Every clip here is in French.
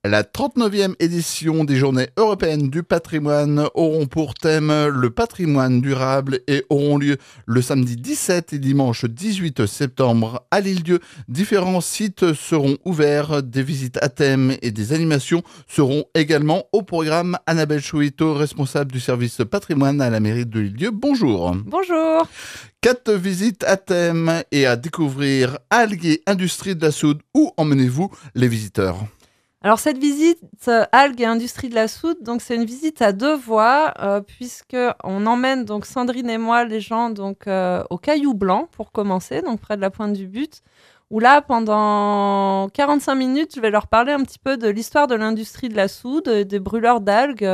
La 39e édition des Journées européennes du patrimoine auront pour thème le patrimoine durable et auront lieu le samedi 17 et dimanche 18 septembre à l'Île-Dieu. Différents sites seront ouverts, des visites à thème et des animations seront également au programme. Annabelle Chouito, responsable du service patrimoine à la mairie de l'Île-Dieu. Bonjour. Bonjour. 4 visites à thème et à découvrir algues et industrie de la soude. Où emmenez-vous les visiteurs ? Alors cette visite algues et industrie de la soude, donc c'est une visite à 2 voies puisque on emmène donc Sandrine et moi les gens donc au Caillou Blanc pour commencer, donc près de la Pointe du But, où là pendant 45 minutes je vais leur parler un petit peu de l'histoire de l'industrie de la soude, des brûleurs d'algues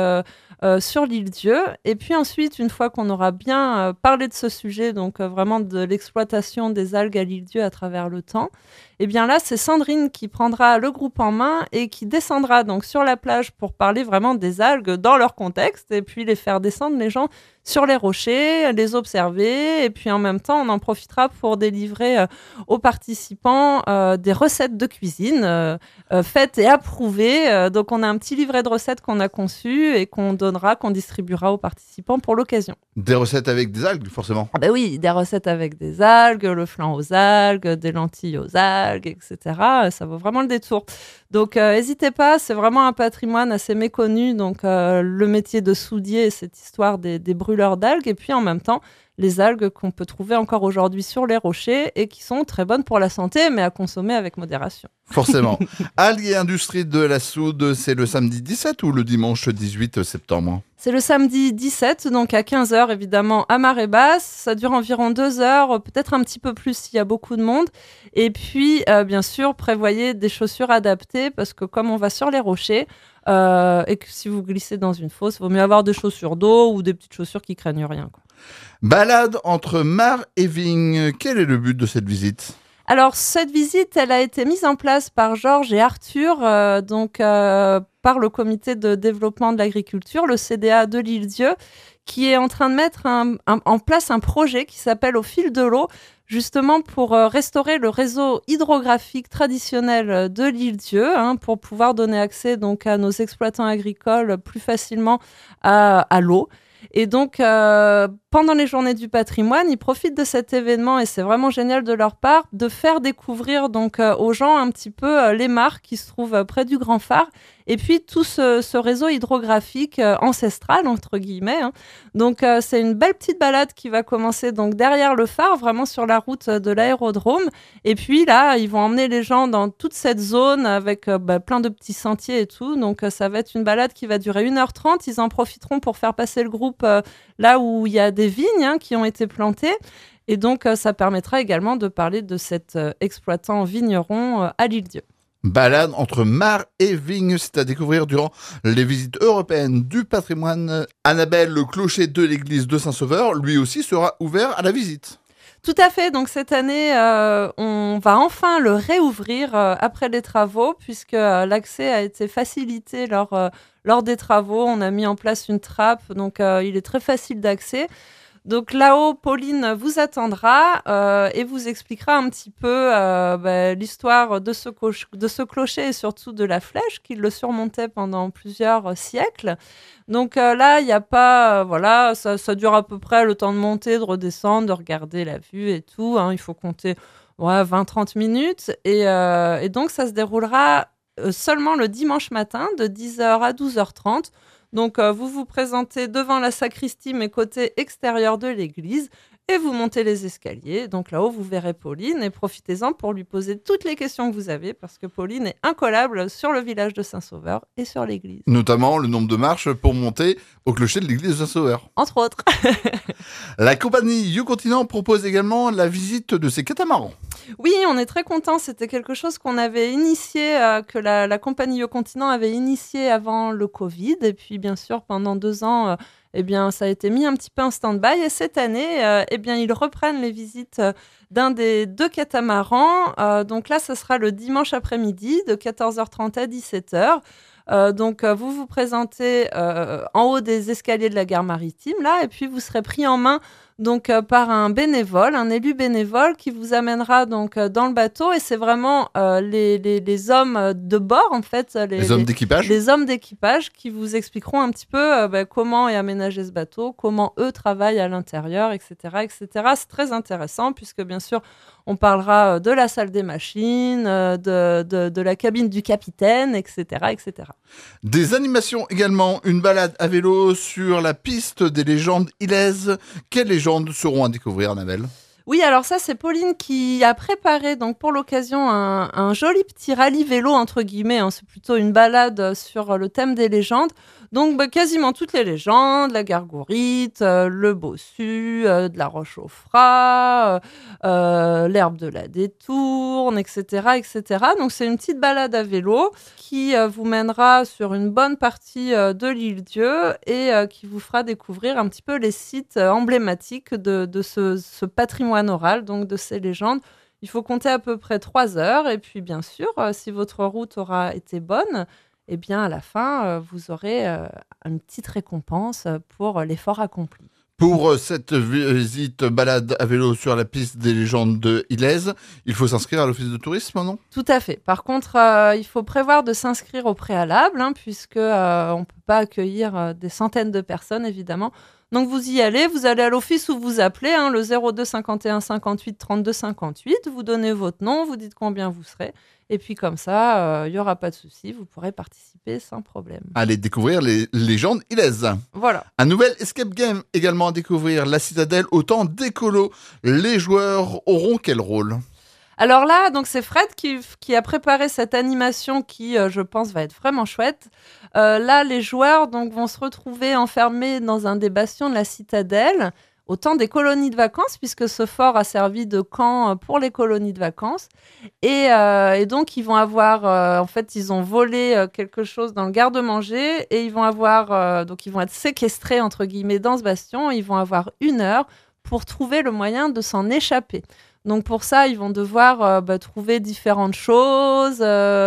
sur l'Île-Dieu. Et puis ensuite, une fois qu'on aura bien parlé de ce sujet, donc vraiment de l'exploitation des algues à l'Île-Dieu à travers le temps, et bien là, c'est Sandrine qui prendra le groupe en main et qui descendra donc sur la plage pour parler vraiment des algues dans leur contexte et puis les faire descendre les gens sur les rochers, les observer et puis en même temps, on en profitera pour délivrer aux participants des recettes de cuisine faites et approuvées. Donc on a un petit livret de recettes qu'on a conçu et qu'on distribuera aux participants pour l'occasion. Des recettes avec des algues, forcément. Ah ben oui, des recettes avec des algues, le flan aux algues, des lentilles aux algues, etc. Ça vaut vraiment le détour. Donc, n'hésitez pas, c'est vraiment un patrimoine assez méconnu. Donc, le métier de soudier, cette histoire des brûleurs d'algues. Et puis, en même temps, les algues qu'on peut trouver encore aujourd'hui sur les rochers et qui sont très bonnes pour la santé, mais à consommer avec modération. Forcément. Algues et industrie de la soude, c'est le samedi 17 ou le dimanche 18 septembre ? C'est le samedi 17, donc à 15h évidemment à marée basse. Ça dure environ 2 heures, peut-être un petit peu plus s'il y a beaucoup de monde. Et puis, bien sûr, prévoyez des chaussures adaptées parce que comme on va sur les rochers et que si vous glissez dans une fosse, il vaut mieux avoir des chaussures d'eau ou des petites chaussures qui craignent rien, quoi. Balade entre Mar et Vigne. Quel est le but de cette visite ? Alors, cette visite, elle a été mise en place par Georges et Arthur, par le comité de développement de l'agriculture, le CDA de l'Île-Dieu, qui est en train de mettre en place un projet qui s'appelle Au fil de l'eau, justement pour restaurer le réseau hydrographique traditionnel de l'Île-Dieu, pour pouvoir donner accès donc à nos exploitants agricoles plus facilement à l'eau. Et donc, pendant les journées du patrimoine, ils profitent de cet événement et c'est vraiment génial de leur part de faire découvrir donc aux gens un petit peu les mares qui se trouvent près du Grand Phare et puis tout ce réseau hydrographique ancestral entre guillemets. Donc, c'est une belle petite balade qui va commencer donc derrière le phare, vraiment sur la route de l'aérodrome. Et puis là, ils vont emmener les gens dans toute cette zone avec plein de petits sentiers et tout. Donc, ça va être une balade qui va durer 1h30. Ils en profiteront pour faire passer le groupe là où il y a des vignes qui ont été plantées. Et donc, ça permettra également de parler de cet exploitant vigneron à l'Île-Dieu. Balade entre Mar et Vigne, c'est à découvrir durant les visites européennes du patrimoine. Annabelle, le clocher de l'église de Saint-Sauveur, lui aussi sera ouvert à la visite. Tout à fait. Donc cette année, on va enfin le réouvrir après les travaux, puisque l'accès a été facilité lors des travaux. On a mis en place une trappe, donc il est très facile d'accès. Donc là-haut, Pauline vous attendra et vous expliquera un petit peu l'histoire de ce clocher et surtout de la flèche qui le surmontait pendant plusieurs siècles. Donc là, il n'y a pas... ça dure à peu près le temps de monter, de redescendre, de regarder la vue et tout. Il faut compter 20-30 minutes. Et donc, ça se déroulera seulement le dimanche matin de 10h à 12h30. Donc, vous vous présentez devant la sacristie, mais côté extérieur de l'église, et vous montez les escaliers. Donc là-haut, vous verrez Pauline, et profitez-en pour lui poser toutes les questions que vous avez, parce que Pauline est incollable sur le village de Saint-Sauveur et sur l'église. Notamment le nombre de marches pour monter au clocher de l'église de Saint-Sauveur. Entre autres. La compagnie You-Continent propose également la visite de ses catamarans. Oui, on est très contents. C'était quelque chose qu'on avait initié, que la compagnie You-Continent avait initié avant le Covid. Et puis, bien sûr, pendant 2 ans, ça a été mis un petit peu en stand-by. Et cette année, ils reprennent les visites d'un des 2 catamarans. Donc là, ce sera le dimanche après-midi de 14h30 à 17h. Vous vous présentez en haut des escaliers de la gare maritime, là, et puis vous serez pris en main donc par un bénévole, un élu bénévole qui vous amènera donc dans le bateau et c'est vraiment les hommes de bord en fait, Les hommes d'équipage. les hommes d'équipage qui vous expliqueront un petit peu comment est aménagé ce bateau, comment eux travaillent à l'intérieur, etc., etc. C'est très intéressant puisque bien sûr on parlera de la salle des machines, de la cabine du capitaine, etc., etc. Des animations également, une balade à vélo sur la piste des légendes ilaises. Quelles légendes seront à découvrir, Annabelle ? Oui, alors ça, c'est Pauline qui a préparé donc pour l'occasion un joli petit rallye vélo, entre guillemets. Hein. C'est plutôt une balade sur le thème des légendes. Donc, quasiment toutes les légendes, la Gargourite, le Bossu, de la Roche-au-Frat, l'herbe de la Détourne, etc., etc. Donc, c'est une petite balade à vélo qui vous mènera sur une bonne partie de l'île-Dieu et qui vous fera découvrir un petit peu les sites emblématiques de ce patrimoine oral, donc de ces légendes. Il faut compter à peu près 3 heures et puis bien sûr, si votre route aura été bonne, eh bien à la fin, vous aurez une petite récompense pour l'effort accompli. Pour cette visite balade à vélo sur la piste des légendes de Ilèze, il faut s'inscrire à l'office de tourisme, non ? Tout à fait. Par contre, il faut prévoir de s'inscrire au préalable, puisque on ne peut pas accueillir des centaines de personnes, évidemment. Donc vous y allez, vous allez à l'office où vous appelez, le 02 51 58 32 58, vous donnez votre nom, vous dites combien vous serez, et puis comme ça, il n'y aura pas de souci, vous pourrez participer sans problème. Allez découvrir les légendes Ilèze. Voilà. Un nouvel escape game également à découvrir, la citadelle au temps d'écolo. Les joueurs auront quel rôle ? Alors là, donc c'est Fred qui a préparé cette animation qui, je pense, va être vraiment chouette. Là, les joueurs donc, vont se retrouver enfermés dans un des bastions de la citadelle au temps des colonies de vacances, puisque ce fort a servi de camp pour les colonies de vacances. Et donc, ils vont avoir... en fait, ils ont volé quelque chose dans le garde-manger et ils vont avoir... donc, ils vont être séquestrés, entre guillemets, dans ce bastion. Ils vont avoir 1 heure pour trouver le moyen de s'en échapper. Donc pour ça, ils vont devoir trouver différentes choses,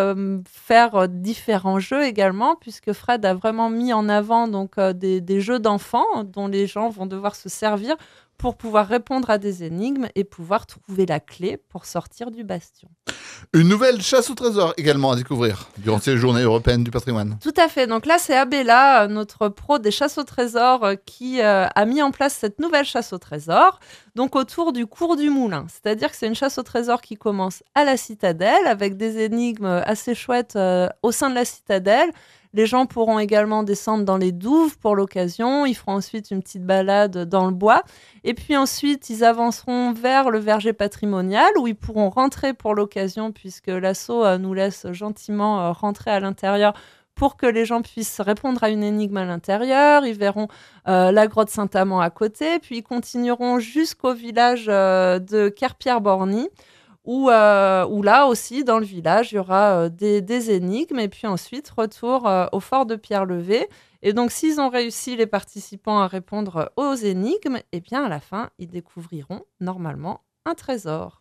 faire différents jeux également, puisque Fred a vraiment mis en avant donc, des jeux d'enfants dont les gens vont devoir se servir pour pouvoir répondre à des énigmes et pouvoir trouver la clé pour sortir du bastion. Une nouvelle chasse au trésor également à découvrir durant ces journées européennes du patrimoine. Tout à fait. Donc là, c'est Abella, notre pro des chasses au trésor, qui a mis en place cette nouvelle chasse au trésor, donc autour du cours du Moulin. C'est-à-dire que c'est une chasse au trésor qui commence à la citadelle, avec des énigmes assez chouettes au sein de la citadelle. Les gens pourront également descendre dans les douves pour l'occasion. Ils feront ensuite une petite balade dans le bois. Et puis ensuite, ils avanceront vers le verger patrimonial où ils pourront rentrer pour l'occasion puisque l'assaut nous laisse gentiment rentrer à l'intérieur pour que les gens puissent répondre à une énigme à l'intérieur. Ils verront la grotte Saint-Amand à côté. Puis ils continueront jusqu'au village de Kerpierre-Borny. Où là aussi, dans le village, il y aura des énigmes. Et puis ensuite, retour au fort de Pierre-Levé. Et donc, s'ils ont réussi, les participants, à répondre aux énigmes, eh bien, à la fin, ils découvriront normalement un trésor.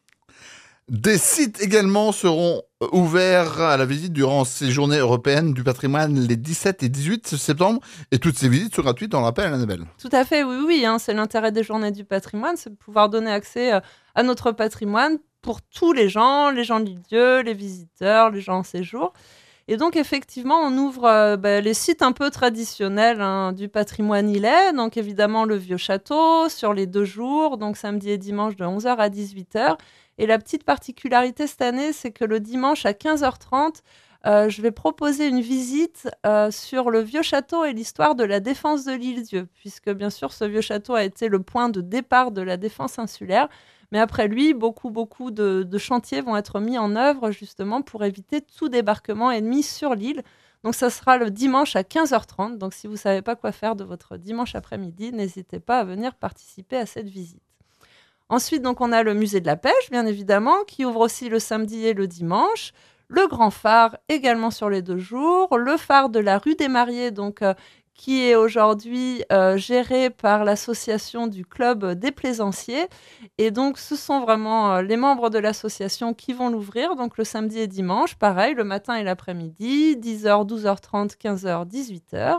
Des sites également seront ouverts à la visite durant ces journées européennes du patrimoine les 17 et 18 septembre. Et toutes ces visites sont gratuites, on le rappelle, Annabelle. Tout à fait, oui, c'est l'intérêt des journées du patrimoine, c'est de pouvoir donner accès à notre patrimoine pour tous les gens de l'île-Dieu, les visiteurs, les gens en séjour. Et donc, effectivement, on ouvre les sites un peu traditionnels du patrimoine ilais. Donc, évidemment, le Vieux Château sur les 2 jours, donc samedi et dimanche de 11h à 18h. Et la petite particularité cette année, c'est que le dimanche à 15h30, je vais proposer une visite sur le Vieux Château et l'histoire de la défense de l'île-Dieu, puisque bien sûr, ce Vieux Château a été le point de départ de la défense insulaire. Mais après lui, beaucoup de chantiers vont être mis en œuvre justement pour éviter tout débarquement ennemi sur l'île. Donc ça sera le dimanche à 15h30. Donc si vous ne savez pas quoi faire de votre dimanche après-midi, n'hésitez pas à venir participer à cette visite. Ensuite, donc, on a le musée de la pêche, bien évidemment, qui ouvre aussi le samedi et le dimanche. Le grand phare, également sur les 2 jours. Le phare de la rue des Mariés, donc, qui est aujourd'hui géré par l'association du club des plaisanciers. Et donc, ce sont vraiment les membres de l'association qui vont l'ouvrir. Donc, le samedi et dimanche, pareil, le matin et l'après-midi, 10h, 12h30, 15h, 18h.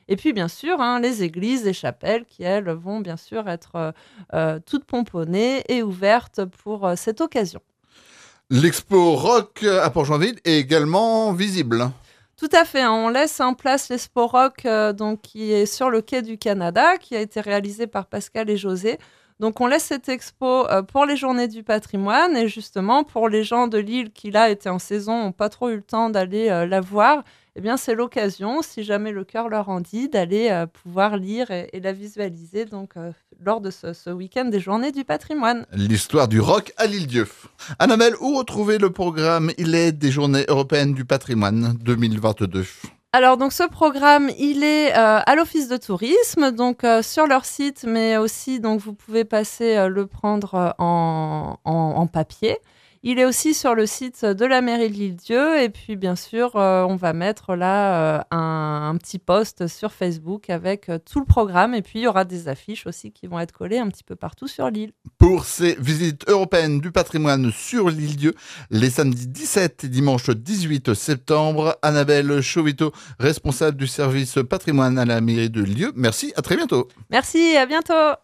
Et puis, bien sûr, les églises, les chapelles qui, elles, vont bien sûr être toutes pomponnées et ouvertes pour cette occasion. L'expo rock à Port-Joinville est également visible. Tout à fait, on laisse en place l'Expo Rock donc, qui est sur le quai du Canada, qui a été réalisé par Pascal et José. Donc on laisse cette expo pour les journées du patrimoine et justement pour les gens de Lille qui là étaient en saison, n'ont pas trop eu le temps d'aller la voir, eh bien c'est l'occasion, si jamais le cœur leur en dit, d'aller pouvoir lire et la visualiser donc, lors de ce week-end des journées du patrimoine. L'histoire du rock à l'Île-Dieu. Annabelle, où retrouver le programme Il est des Journées européennes du patrimoine 2022? Alors donc ce programme, il est à l'Office de tourisme, donc sur leur site, mais aussi donc vous pouvez passer le prendre en papier. Il est aussi sur le site de la mairie de l'Île-Dieu et puis bien sûr on va mettre là un petit post sur Facebook avec tout le programme et puis il y aura des affiches aussi qui vont être collées un petit peu partout sur l'île. Pour ces visites européennes du patrimoine sur l'Île-Dieu, les samedis 17 et dimanche 18 septembre, Annabelle Chauvito, responsable du service patrimoine à la mairie de Lille. Merci, à très bientôt. Merci, à bientôt.